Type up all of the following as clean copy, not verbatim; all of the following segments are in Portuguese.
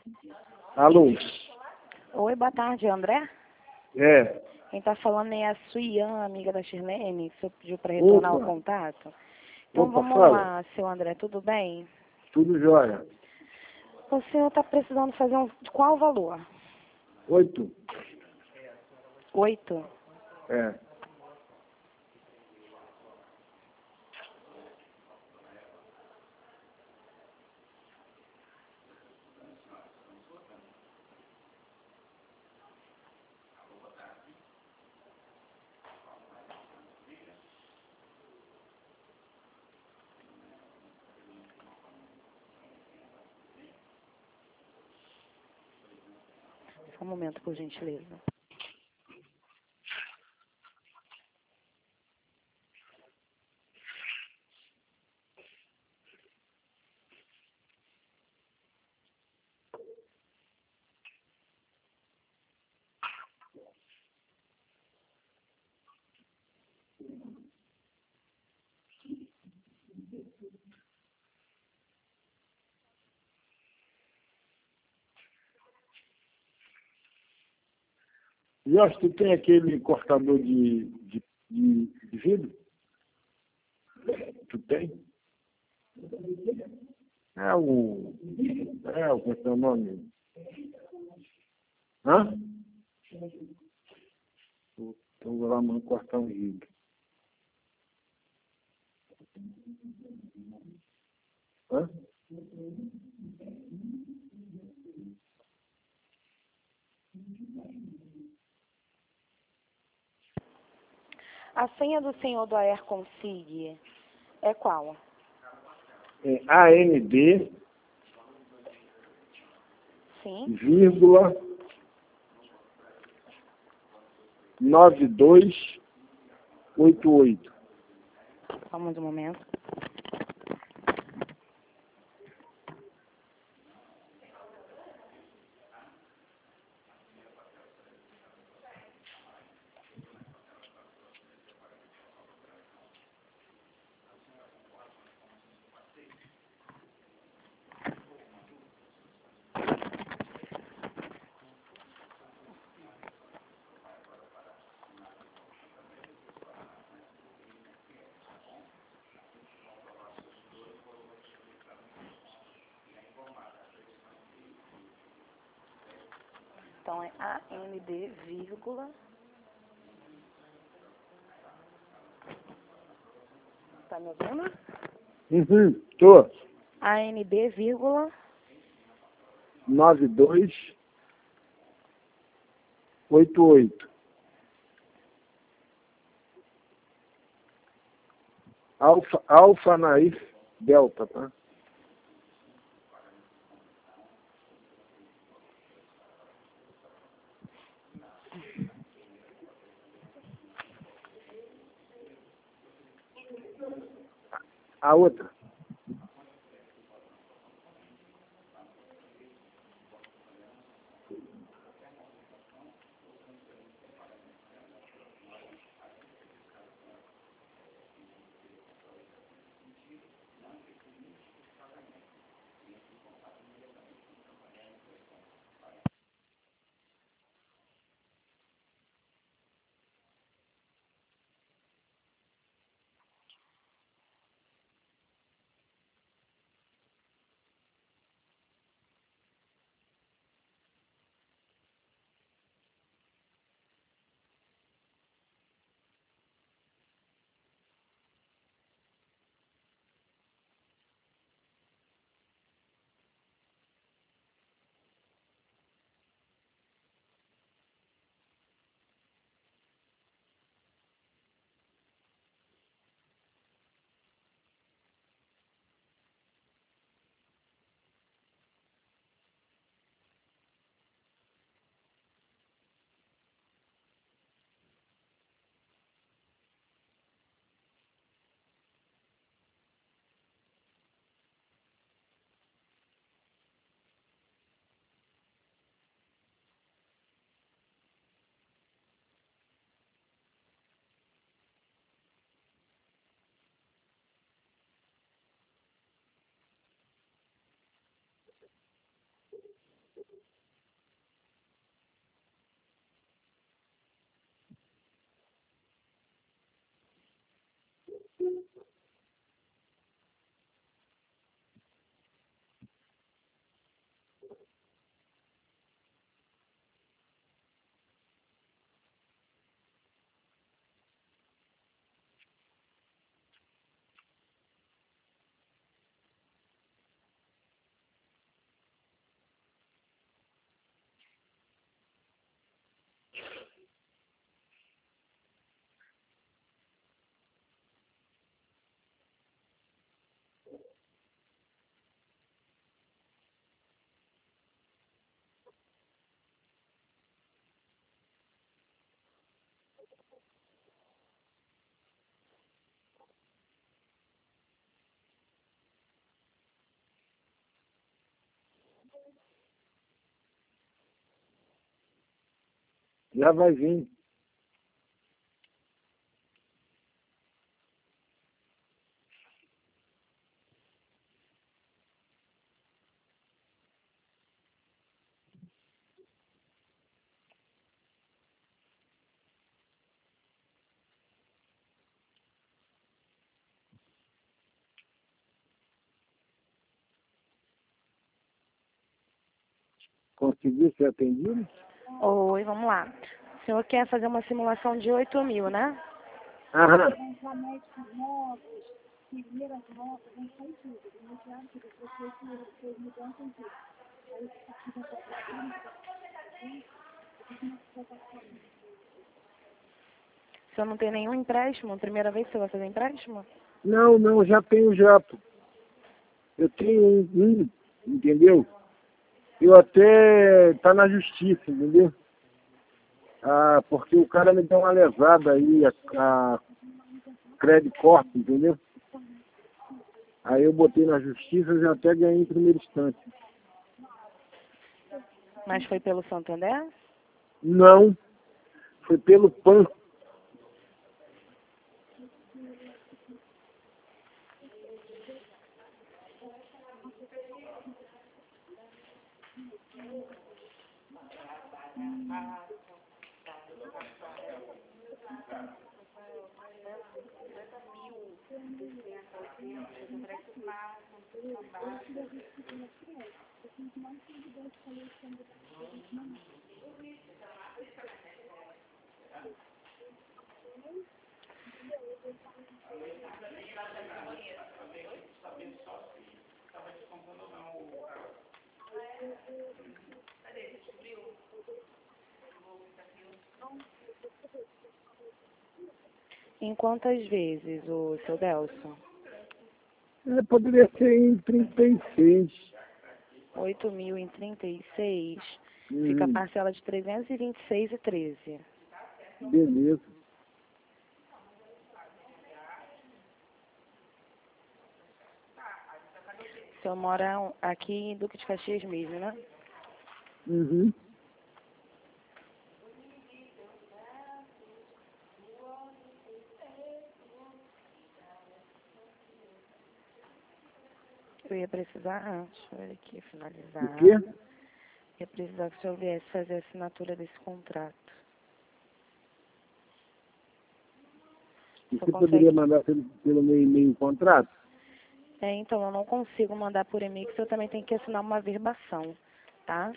Alô? Oi, boa tarde, André. É. Quem está falando é a Suian, amiga da Shirlene, que você pediu para retornar Opa. o contato. Então Opa, vamos fala. lá, seu André, tudo bem? Tudo jóia. O senhor está precisando fazer de qual valor? 8. 8. É. Só um momento, por gentileza. Jorge, tu tem aquele cortador de vidro? Tu tem? Qual é o nome? Hã? Então vou lá cortar um vidro. Hã? A senha do senhor do Air Consig é qual? É AND, Sim. vírgula, 9288. Só mais um momento. Então é AND, vírgula. Tá me ouvindo? Tô. ANB, vírgula. 9288. Alfa Naif Delta, tá? A outra. Já vai vir. Conseguiu ser atendido? Oi, vamos lá. O senhor quer fazer uma simulação de 8.000, né? Aham. O senhor não tem nenhum empréstimo? Primeira vez que você vai fazer empréstimo? Não, já tenho já, pô. Eu tenho entendeu? Eu até tá na justiça, entendeu? Ah, porque o cara me deu uma lesada aí, a Credit Corp, entendeu? Aí eu botei na justiça e já até ganhei em primeira instância. Mas foi pelo Santander? Não, foi pelo PAN. Em quantas vezes, o seu Delson? Poderia ser em 36. 8.000 em 36, fica a parcela de 326,13. Beleza. O senhor mora aqui em Duque de Caxias mesmo, né? Uhum. Eu ia precisar, deixa eu ver aqui, finalizar. O quê? Ia precisar que o senhor viesse fazer a assinatura desse contrato. E O senhor você consegue? poderia mandar pelo meu e-mail o contrato? Então, eu não consigo mandar por e-mail, porque o senhor também tem que assinar uma verbação, tá?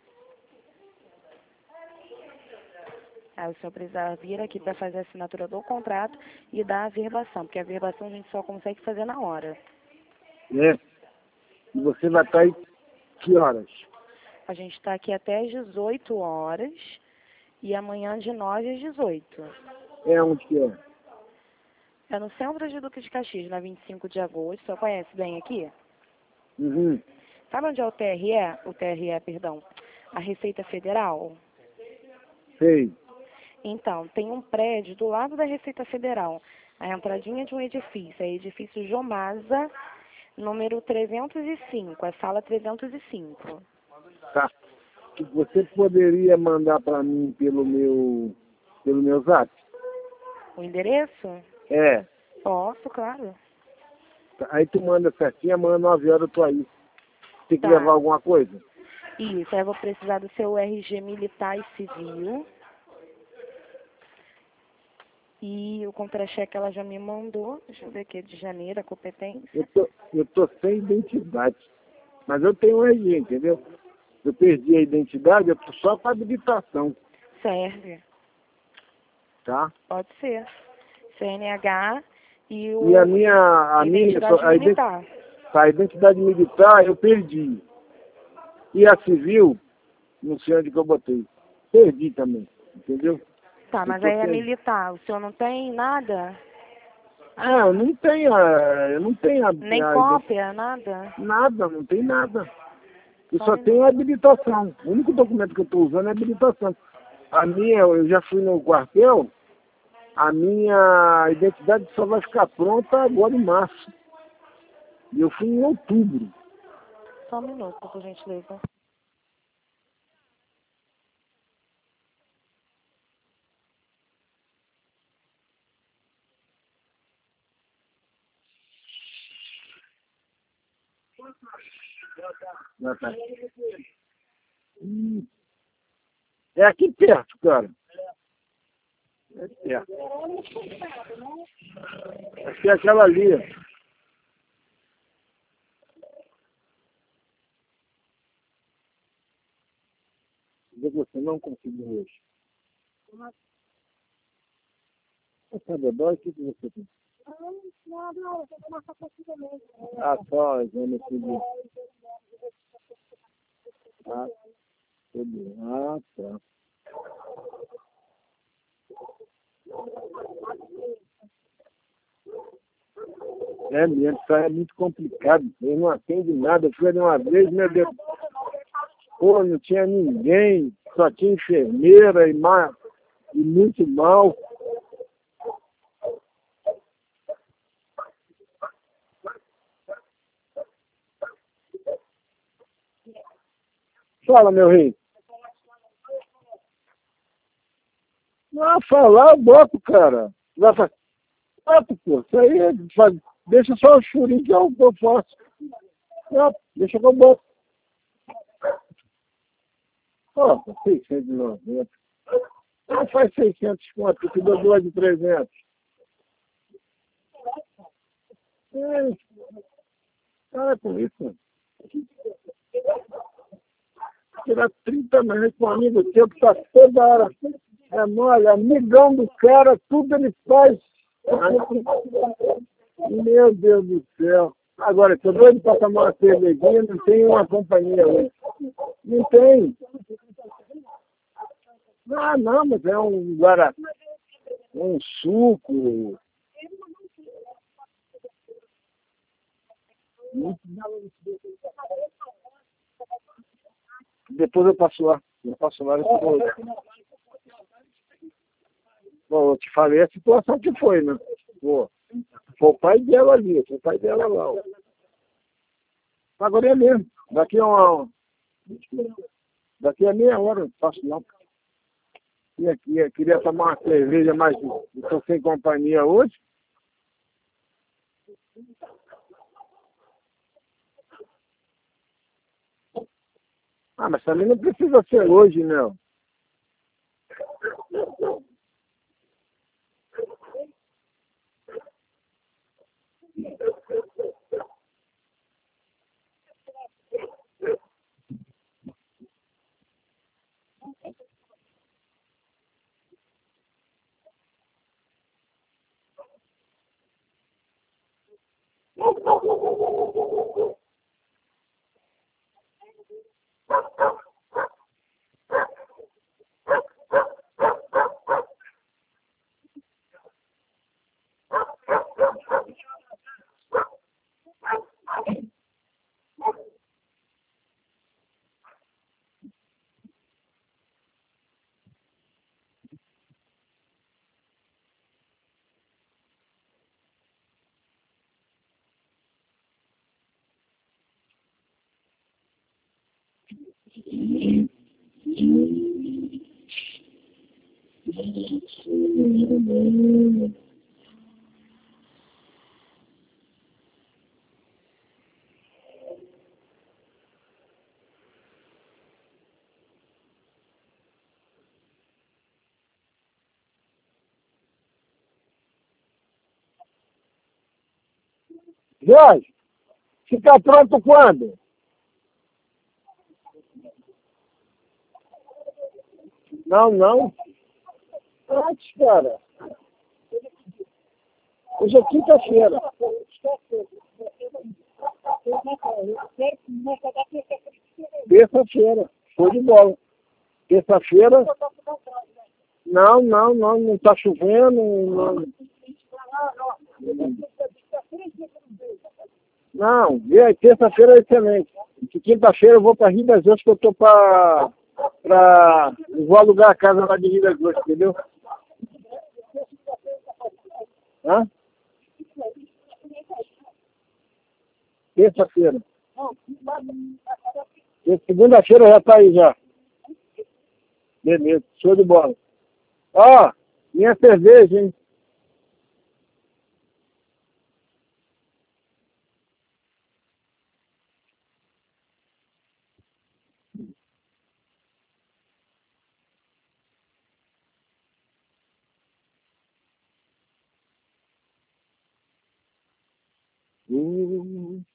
Aí o senhor precisa vir aqui para fazer a assinatura do contrato e dar a verbação, porque a verbação a gente só consegue fazer na hora. É. E você vai estar aí que horas? A gente está aqui até às 18 horas e amanhã de 9 às 18. É onde que é? É no centro de Duque de Caxias, na 25 de agosto. O senhor conhece bem aqui? Uhum. Sabe onde é o TRE? O TRE, perdão. A Receita Federal? Sei. Então, tem um prédio do lado da Receita Federal. A entradinha de um edifício. É edifício Jomasa, número 305. É sala 305. Tá. Você poderia mandar para mim pelo meu zap? O endereço? É. Posso, claro. Aí tu manda certinho, amanhã 9 horas eu tô aí. Tem que Tá. levar alguma coisa? Isso, aí eu vou precisar do seu RG militar e civil. E o contra-cheque ela já me mandou. Deixa eu ver aqui, de janeiro, a competência. Eu tô sem identidade. Mas eu tenho um RG, entendeu? Eu perdi a identidade, eu tô só com a habilitação, Serve. tá? Pode ser. CNH e E a minha identidade militar. a identidade militar eu perdi. E a civil, não sei onde que eu botei. Perdi também, entendeu? Tá, mas tô aí é sem. militar. O senhor não tem nada? Ah, eu não tenho Nem cópia, nada? nada, não tem nada. Eu Só um só tenho minuto. a habilitação. O único documento que eu estou usando é a habilitação. A minha, eu já fui no quartel, a minha identidade só vai ficar pronta agora em março. E eu fui em outubro. Só um minuto, por gentileza. Já tá. É aqui perto, cara. É perto. Acho que é aquela ali. Você não conseguiu hoje. Sabe, o que você tem? Ah, só, eu não consegui. Ah, tudo. Ah, tá. É mesmo, isso aí é muito complicado. Eu não atendo nada. Eu fui ali uma vez, meu Deus. Pô, não tinha ninguém, só tinha enfermeira e muito mal. Fala, meu rei. Não, falar, eu boto, cara. Vai falar, boto, pô. Isso aí deixa só o churinho que eu faço. Não, deixa que eu boto. Ó, 690. Não faz 600 conto, que dou duas de 300. É, para com isso. Tirar 30 reais com um amigo teu que tá toda hora. É mole, amigão do cara, tudo ele faz. Meu Deus do céu. Agora, tô doido para tomar uma cervejinha, não tem uma companhia hoje. Não tem. Ah, não, mas é um um suco. Depois eu passo lá. Eu passo lá. Bom, eu te falei a situação que foi, né? Pô, foi o pai dela ali, foi o pai dela lá. Ó. Agora é mesmo. Daqui a meia hora eu passo lá. E aqui, eu queria tomar uma cerveja, mas estou sem companhia hoje. Ah, mas também não precisa ser hoje, não. Jorge, fica pronto quando? Não, não. Antes, cara. Hoje é quinta-feira. Terça-feira. Show de bola. Terça-feira. Não, não, não, não tá chovendo. Não, não, vê aí, terça-feira é excelente. De quinta-feira eu vou para Rio das Ostras, que eu tô eu vou alugar a casa lá de Rio das Ostras, entendeu? Hã? Terça-feira. Segunda-feira já tá aí já. Beleza, show de bola. Ó, minha cerveja, hein? Hum.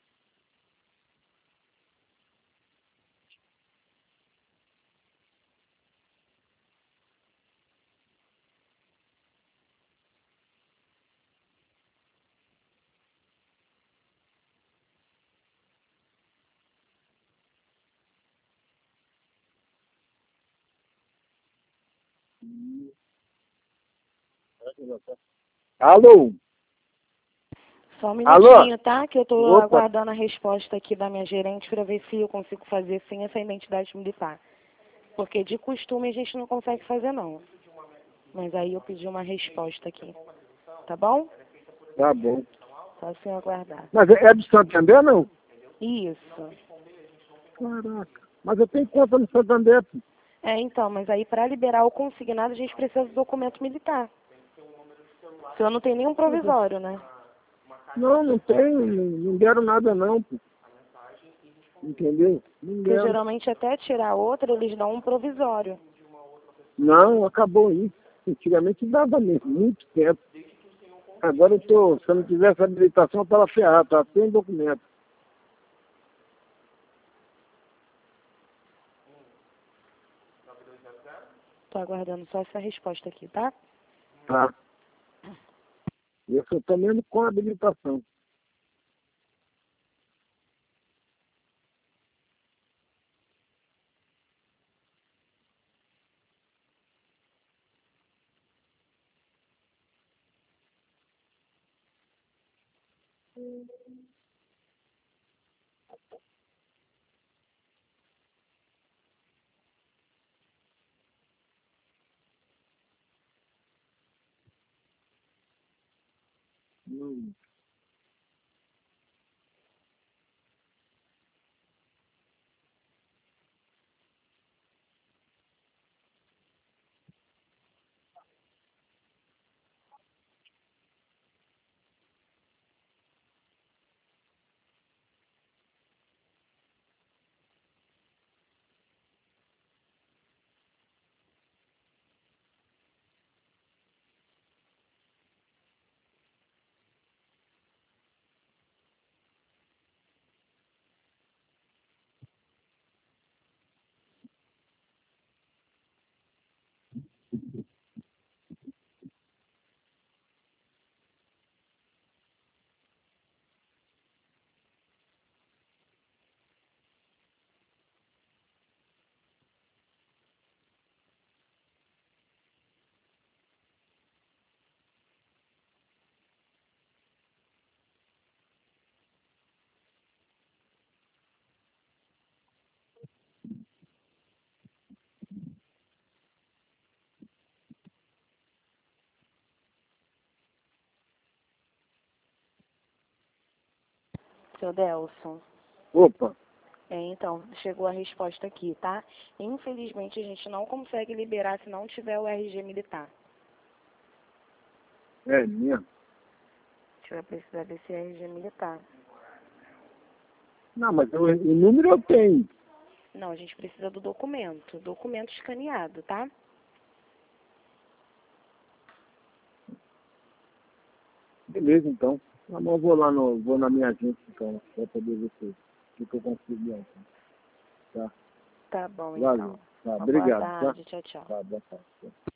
Alô? Só um Alô? minutinho, tá? Que eu tô Opa, aguardando a resposta aqui da minha gerente para ver se eu consigo fazer sem essa identidade militar. Porque de costume a gente não consegue fazer, não. Mas aí eu pedi uma resposta aqui. Tá bom? tá bom. Só assim aguardar. Mas é do Santander, não? Isso. Caraca. Mas eu tenho conta no Santander. Pô. É, então, mas aí para liberar o consignado a gente precisa do documento militar. O senhor não tem nenhum provisório, né? Não, não tenho, não deram nada não, pô. Entendeu? Não Porque deram. geralmente até tirar outra eles dão um provisório. Não, acabou isso. Antigamente dava mesmo, muito tempo. Agora eu tô, se eu não tivesse habilitação, eu tava ferrado, tava sem documento. Tô aguardando só essa resposta aqui, tá? Tá. Eu só tô mesmo com habilitação. Hum. Seu Delson. Opa, É, então, chegou a resposta aqui, tá? Infelizmente a gente não consegue liberar se não tiver o RG militar. é mesmo. A gente vai precisar desse RG militar. Não, mas o número eu tenho. Não, a gente precisa do documento. Documento escaneado, tá? Beleza, então. Tá bom, vou na minha agência, então, pra poder ver o que eu consigo antes. Tá? Tá bom, Valeu. então. Tá, Uma obrigado. boa tarde, tchau, tchau. Tá, boa tarde.